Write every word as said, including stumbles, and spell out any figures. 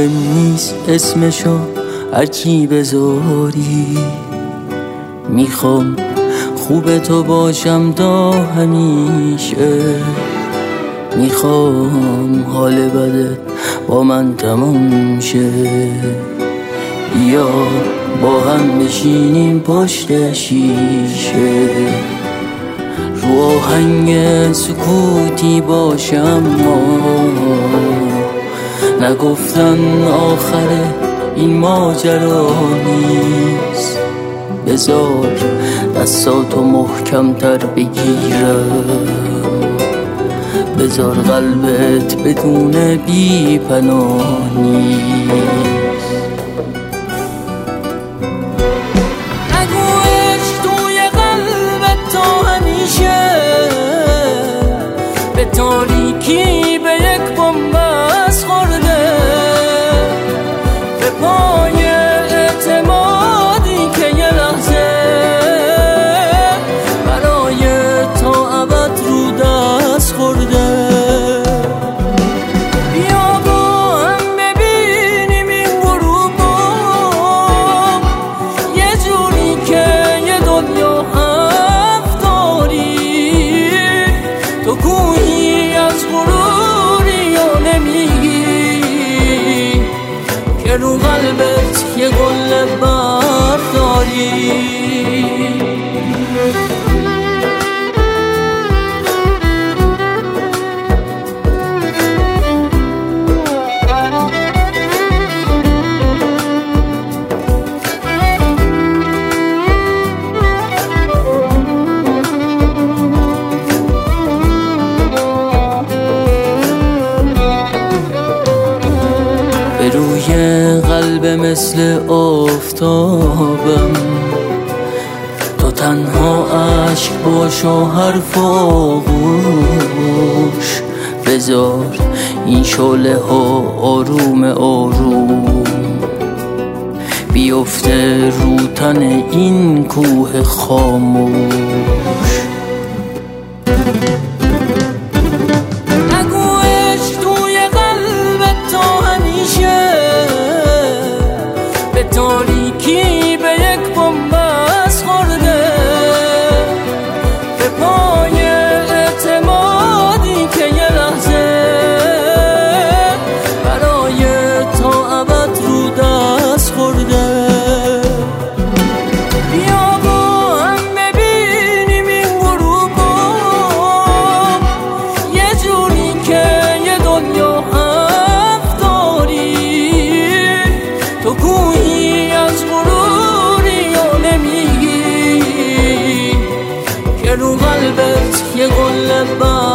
مهم نیست اسمشو هرکی بذاری، میخوام خوب تو باشم تا همیشه، میخوام حال بدت با من تمام شه. بیا با هم بشینیم پشت شیشه، رو آهنگ سکوتی باشم ما، نگفتن آخر این ماجرا نیست. بذار دستاتو محکمتر بگیرم، بذار قلبت بدون بی پناه نیست. نگوش توی قلبت تا همیشه به تاریکی به یک بنبست خورده، به پای اعتمادی که یه لحظه برای تا ابد رو دست خورده. بیا با هم ببینیم این غروبو یه جوری که یه دنیا هفت داری، تو گویی از غروری یا نمیگی که رو قلبت یه گل برداری. به روی قلب مثل آفتابم، تو تنها عشق باش و حرف و گوش، بذار این شعله ها آروم آروم بیفته رو تن این کوه خاموش. تاریکی به یک بنبست خورده، به پای اعتمادی که یه لحظه برای تا ابد رو دست خورده. بیا با هم ببینیم این غروبو یه جوری که یه دنیا هفت داری، تو گویی از غروری یا نمیگی که رو قلبت یه گل برداری.